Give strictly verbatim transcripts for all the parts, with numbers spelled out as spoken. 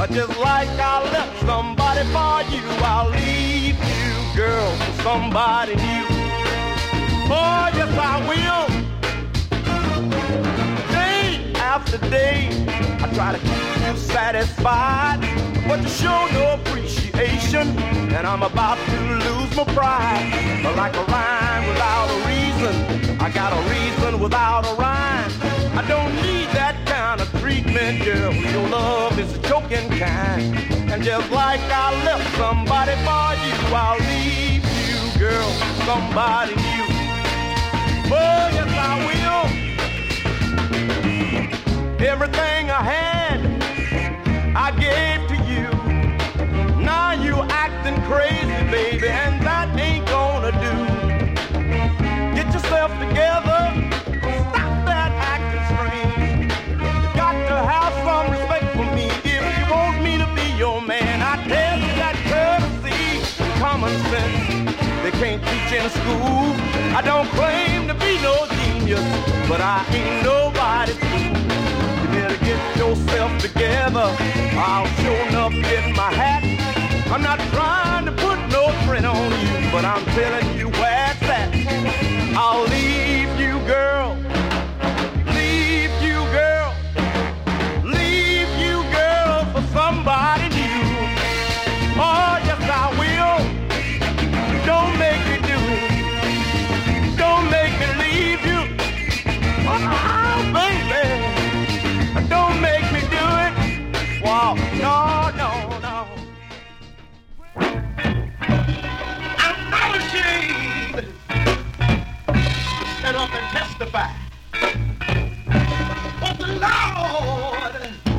Just like I left somebody for you, I'll leave you, girl, for somebody new. Oh, yes, I will. Day after day, I try to keep you satisfied, but you show no appreciation, and I'm about to lose my pride. But like a rhyme without a reason, I got a reason without a rhyme. I don't need that kind of treatment, girl. Your love is a choking kind. And just like I left somebody for you, I'll leave you, girl, somebody new. Oh, yes, I will. Everything I had, I gave to you. Now you acting crazy, baby, and that ain't gonna do. Get yourself together. Common sense, they can't teach in school. I don't claim to be no genius, but I ain't nobody's fool. You better get yourself together. I'll sure enough get my hat. I'm not trying to put no print on you, but I'm telling you where it's at. I'll leave you, girl. Leave you, girl. Leave you, girl, for somebody new. Oh, yes, I will. Don't make me do it. Don't make me leave you. Oh, baby. Don't make me do it. Wow. No, no, no. I'm not ashamed to stand up and testify what the Lord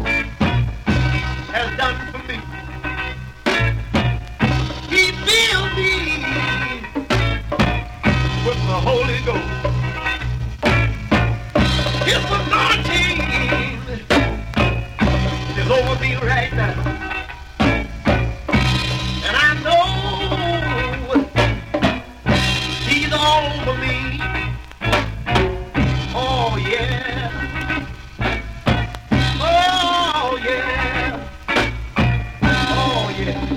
has done for me. He filled me with the Holy Ghost. His anointing is over me right now. And I know He's all over me. Oh, yeah. Oh, yeah. Oh, yeah.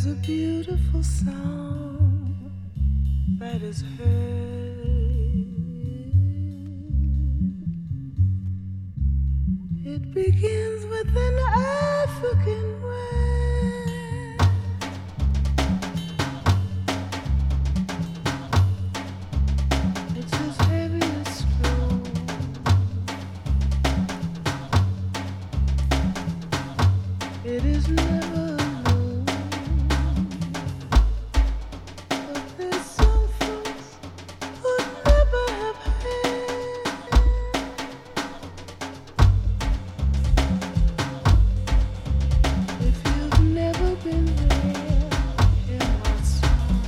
a beautiful sound that is heard. It begins with an African word. It's as heavy as stone. It is never alone. But there's some folks who never have had. If you've never been there, hear my song.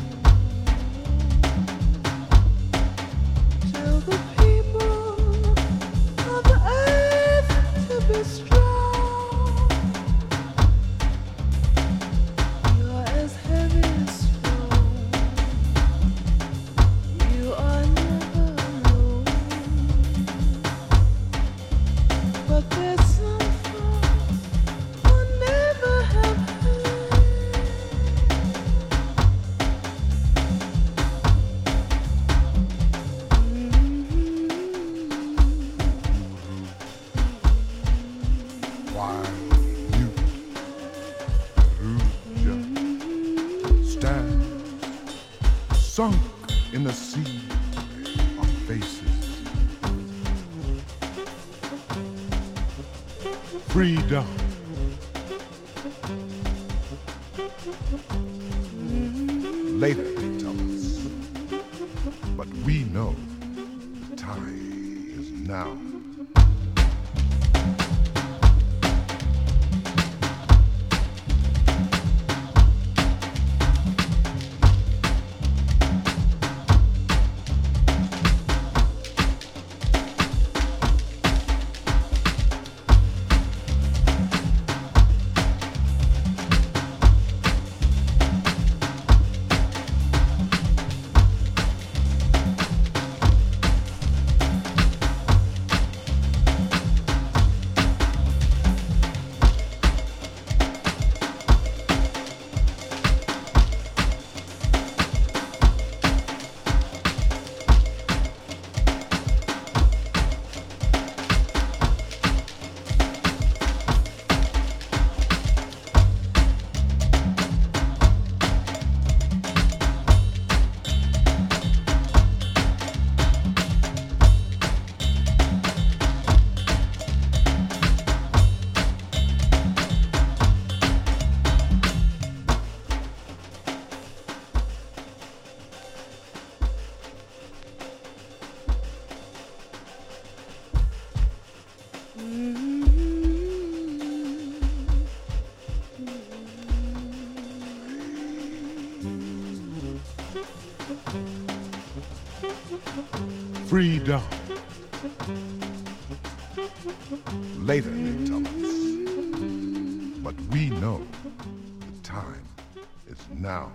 Tell the people of the earth to be strong. You are as heavy as stone. You are never alone. But there's some folks who never have heard. While you Ruja stands sunk in the sea of faces. Freedom. Later they tell us, but we know the time is now. Freedom. Later they tell us, but we know the time is now.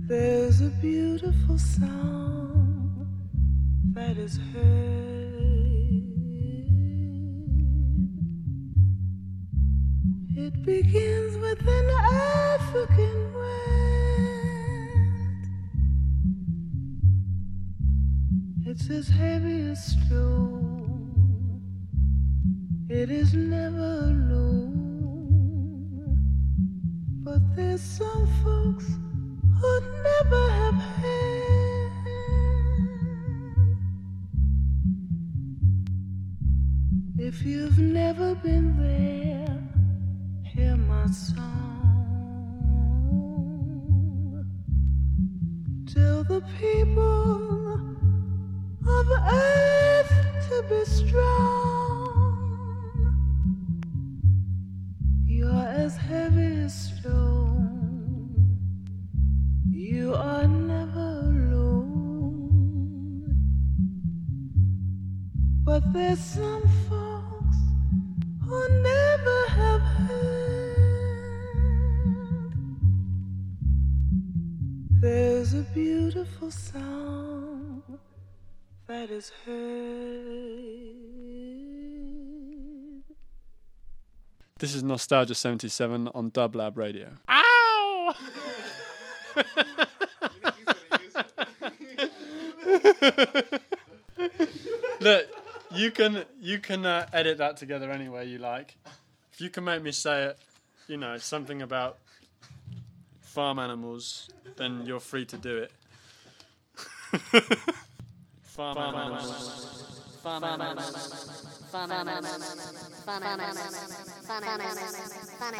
There's a beautiful song that is heard. It begins with an African word. It's as heavy as stone. It is never alone. But there's some folks who'd never have had. If you've never been there, hear my song. Tell the people of earth to be strong. You're as heavy as stone. You are never alone. But there's some folks who never have heard. There's a beautiful song that is heard. This is Nostalgia seventy-seven on Dublab Radio. Ow! Look, you can you can uh, edit that together any way you like. If you can make me say it, you know, something about farm animals, then you're free to do it. Farm animals. Farm animals. Farm animals. Farm animals. Farm animals. Farm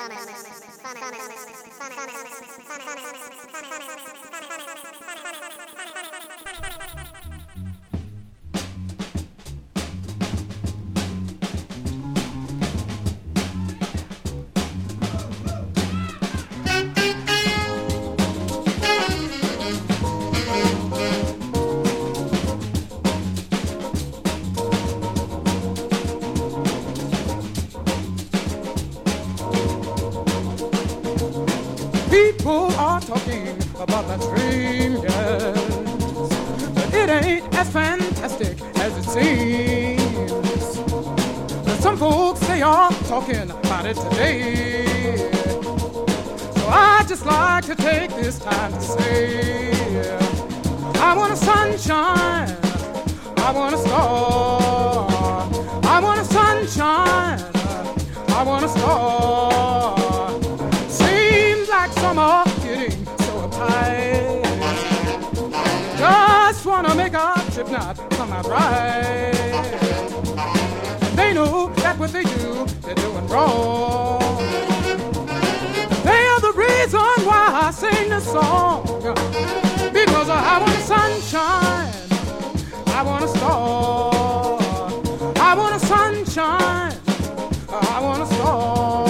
People are talking about the dream, yes, but it ain't as fantastic as it seems. But some folks, they are talking about it today. So I just like to take this time to say, I want a sunshine, I want a star, I want a sunshine, I want a star. Some are getting so uptight. Just wanna make our trip not come out right. They know that what they do, they're doing wrong. They are the reason why I sing this song. Because I want a sunshine, I want a star, I want a sunshine, I want a star.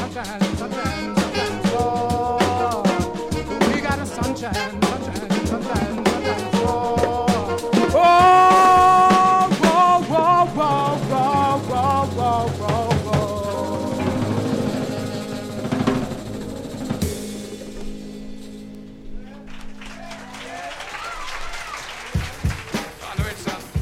sunshine, sunshine, sunshine store. We got a sunshine, sunshine, sunshine, sunshine store. Oh, whoa, whoa, whoa, whoa, whoa, whoa, whoa, whoa. I know it's uh,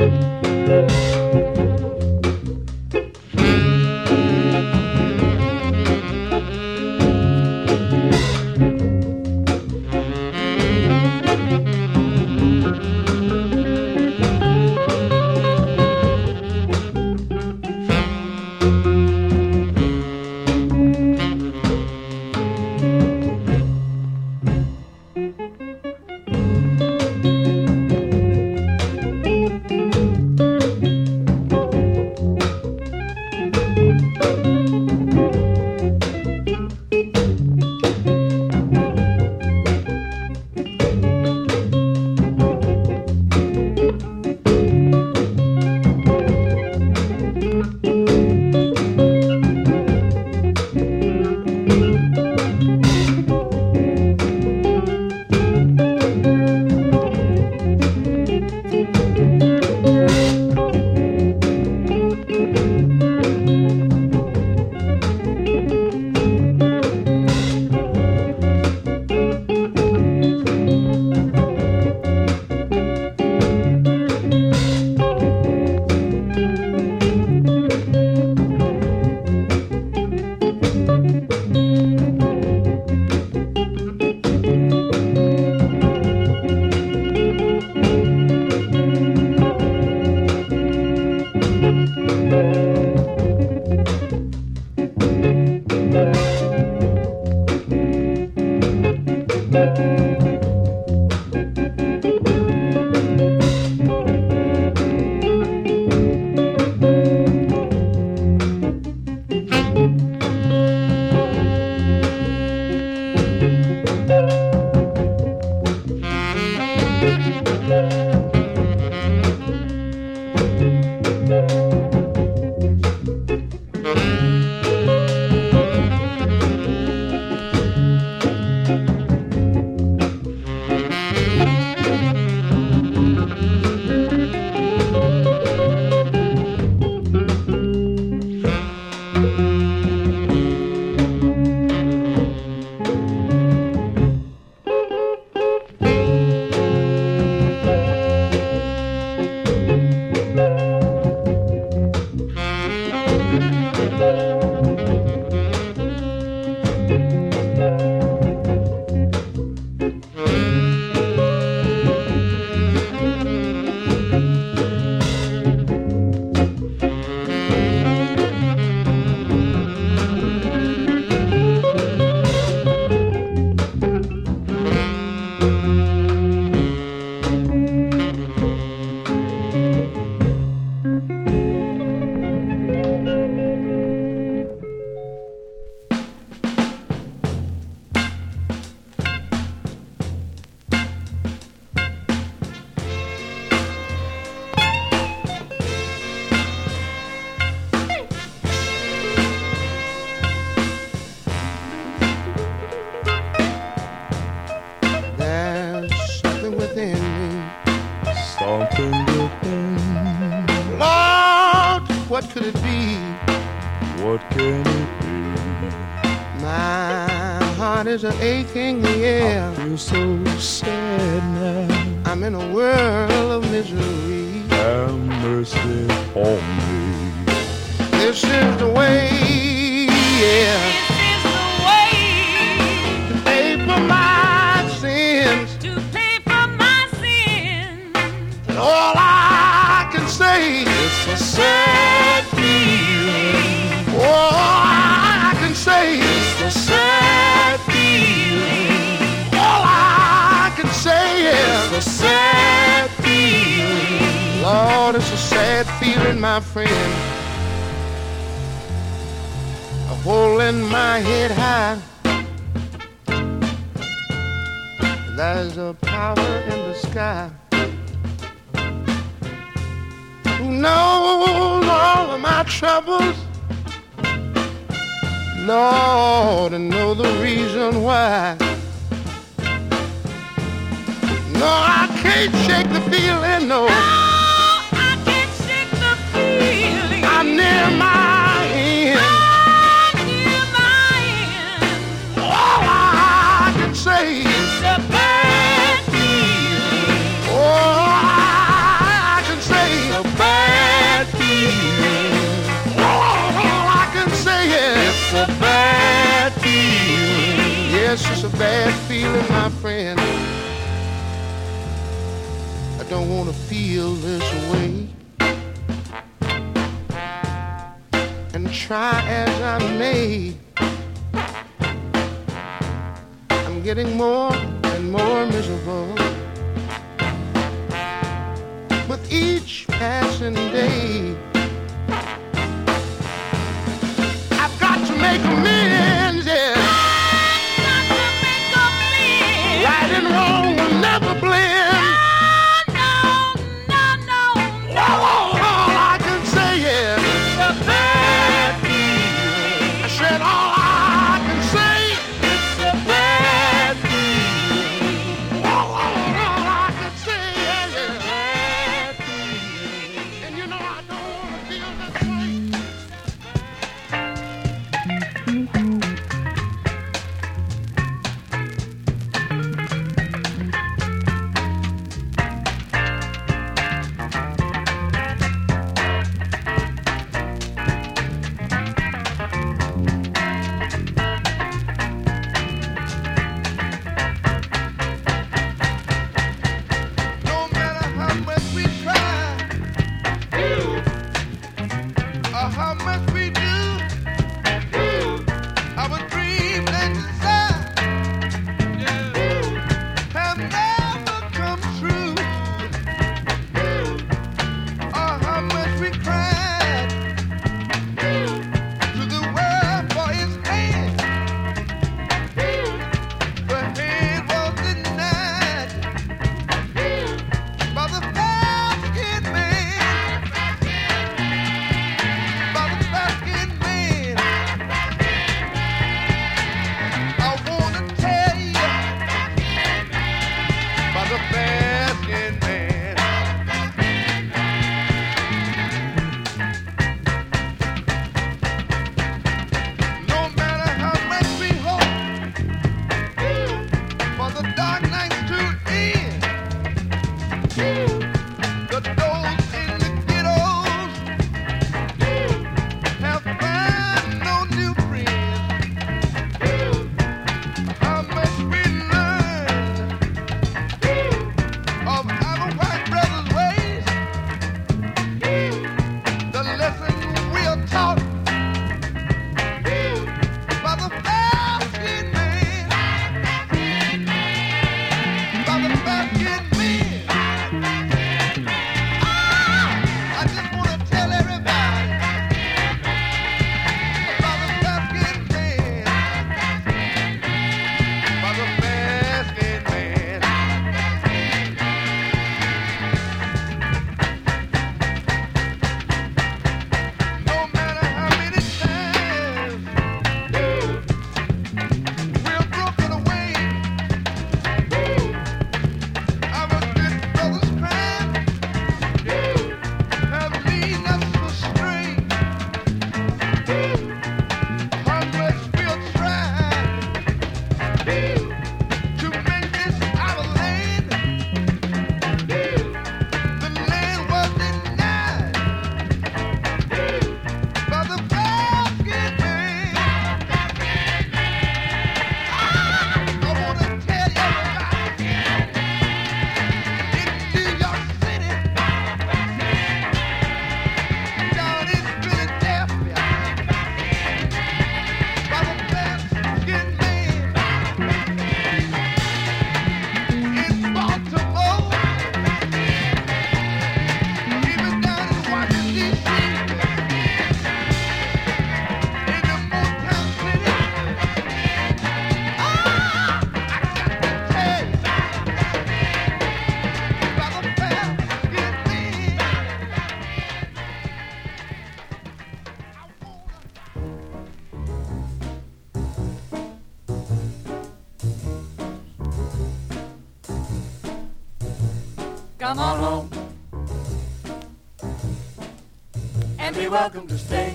What could it be? What can it be? My heart is aching, yeah. I feel so sad now. I'm in a world of misery. Have mercy on me. This is the way, yeah. This is the way to pay for my sins. to pay for my sins. And all I can say is a sad feeling. All I can say is a sad feeling. All I can say is a sad feeling. Lord, it's a sad feeling, my friend. A holding my head high. There's a power in the sky who knows all of my troubles, Lord, and know the reason why. No, I can't shake the feeling, no. No, I can't shake the feeling. I'm near my end. I'm near my end. All I can say is It's a bad feeling. all I can say is bad feeling, my friend. I don't want to feel this way. And try as I may, I'm getting more and more miserable with each passing day. I've got to make amends, yeah. I've got to make amends. Right and wrong will never blend. No, no, no, no, no. All I can say is it's a bad feeling. I said all I can say it's a bad feeling. All, all, all I can say is it's a bad feeling. And you know I don't want to feel this way. No matter how much we try, or how much we do, our dreams and desires have never come true. Or how much we cried to the world for His hand, but hand was denied by the fair-skinned man, by the fair-skinned man. I wanna tell you by the fair-skinned man. No matter how much we hope for the dark nights to end, the those in the ghettos have found no new friends. How much we learned of our white brothers' ways, the lesson we are taught by the fair-skinned man, by the fair-skinned man. I just want to tell everybody about the fair-skinned man, by the fair-skinned man. No matter how many times we're broken away, our good brothers' crime have leading us astray. How much we'll try to make this our land, the land was denied by the fair-skinned man. I want to tell you about in New York City, down in Philadelphia, by the fair-skinned man, in Baltimore, even down in Washington, D C, in the Motown City. I got to tell you about the fair-skinned man. Come on home and be welcome to stay.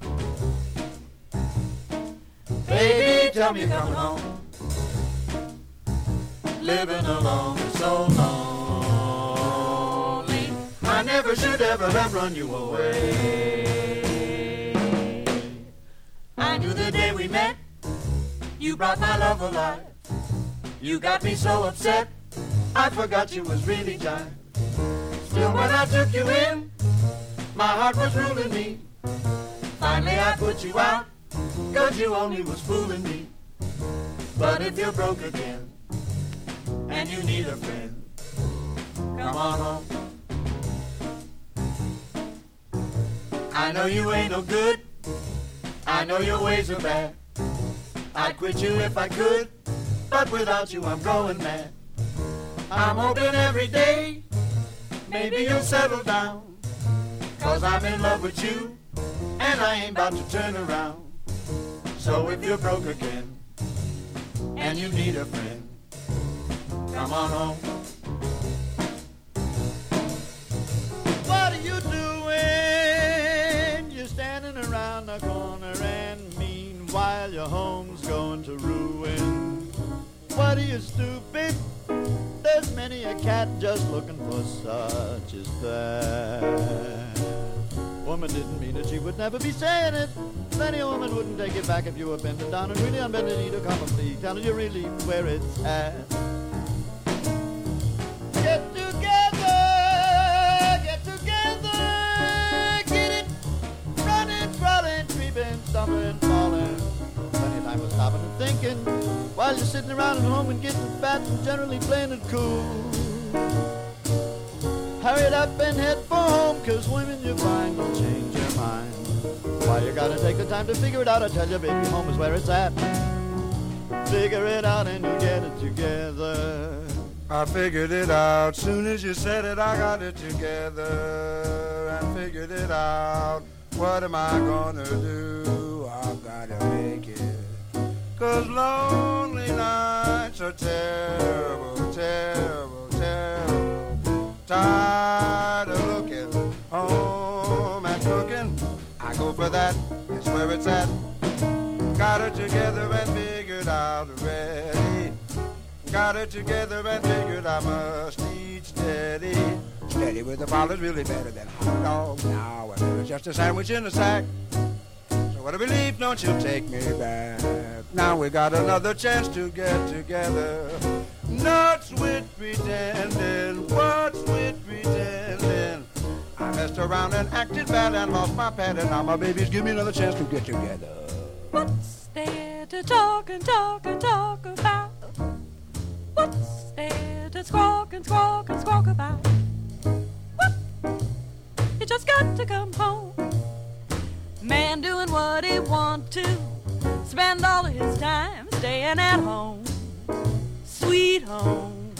Baby, tell me you're coming home. Living alone is so lonely. I never should ever have run you away. I knew the day we met, you brought my love alive. You got me so upset, I forgot you was really John. Still when I took you in, my heart was ruling me. Finally I put you out, cause you only was fooling me. But if you're broke again, and you need a friend, come on home. I know you ain't no good, I know your ways are bad. I'd quit you if I could, but without you I'm going mad. I'm hoping every day, maybe you'll settle down. Cause I'm in love with you, and I ain't about to turn around. So if you're broke again, and you need a friend, come on home. What are you doing? You're standing around the corner, and meanwhile your home's going to ruin. What are you, stupid? There's many a cat just looking for such as that. Woman didn't mean it, she would never be saying it. Many a woman wouldn't take it back if you were bending down and really unbending knee to come and please, telling you really where it's at. Get together, get together, get it, running, crawling, creeping, stumbling, falling. Plenty of time was stopping and thinking while you're sitting around at home and getting fat and generally playing it cool. Hurry it up and head for home, cause women you find will change your mind. Why you gotta take the time to figure it out? I tell you, baby, home is where it's at. Figure it out and you get it together. I figured it out, soon as you said it, I got it together. And figured it out, what am I gonna do? I've gotta make it. Cause lonely nights are terrible, terrible, terrible. Tired of looking home and cooking, I go for that, that's where it's at. Got it together and figured out already. Got it together and figured I must eat steady. Steady with the father's really better than hot dog. Now and then it's just a sandwich in a sack. So what a relief, don't you take me back. Now we got another chance to get together. Nuts with pretending, what's with pretending? I messed around and acted bad and lost my pad, and now my babies give me another chance to get together. What's there to talk and talk and talk about? What's there to squawk and squawk and squawk about? What? You just got to come home. Man doing what he want to, spend all of his time staying at home. Sweet home,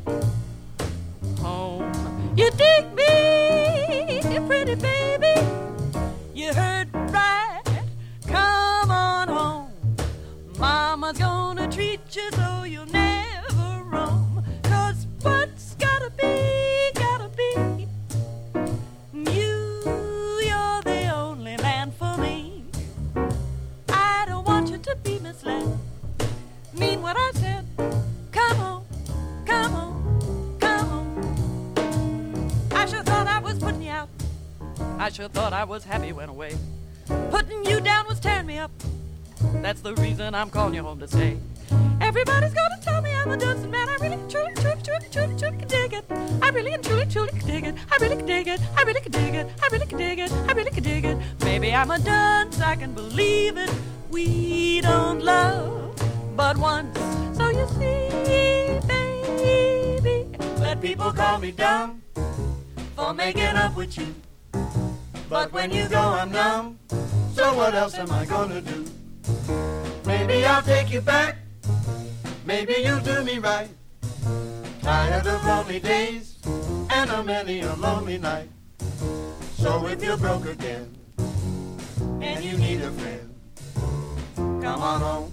home. You dig me, pretty baby. You heard right. Come on home. Mama's gonna treat you so you'll never roam. Cause what's gotta be, gotta be. You, you're the only man for me. I don't want you to be misled. Mean what I said. Come on, come on, come on. I sure thought I was putting you out. I sure thought I was happy when away. Putting you down was tearing me up. That's the reason I'm calling you home to stay. Everybody's gonna tell me I'm a dancing man. I really, truly, truly, truly, truly, truly can dig it. I really and truly, truly can dig it. I really can dig it. I really can dig it. I really can dig it. I really can dig it. Maybe I'm a dunce, I can believe it. We don't love but once. So you see, baby, Let people call me dumb for making up with you. But when you go, I'm numb. So what else am I gonna do? Maybe I'll take you back. Maybe you'll do me right. Tired of lonely days and a many a lonely night. So if you're broke again and you need a friend, come on home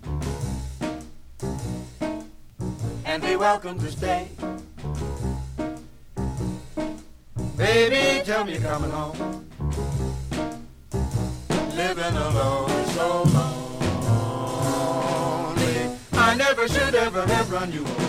and be welcome to stay. Baby, tell me you're coming home. Living alone is so lonely. I never should ever have run you away.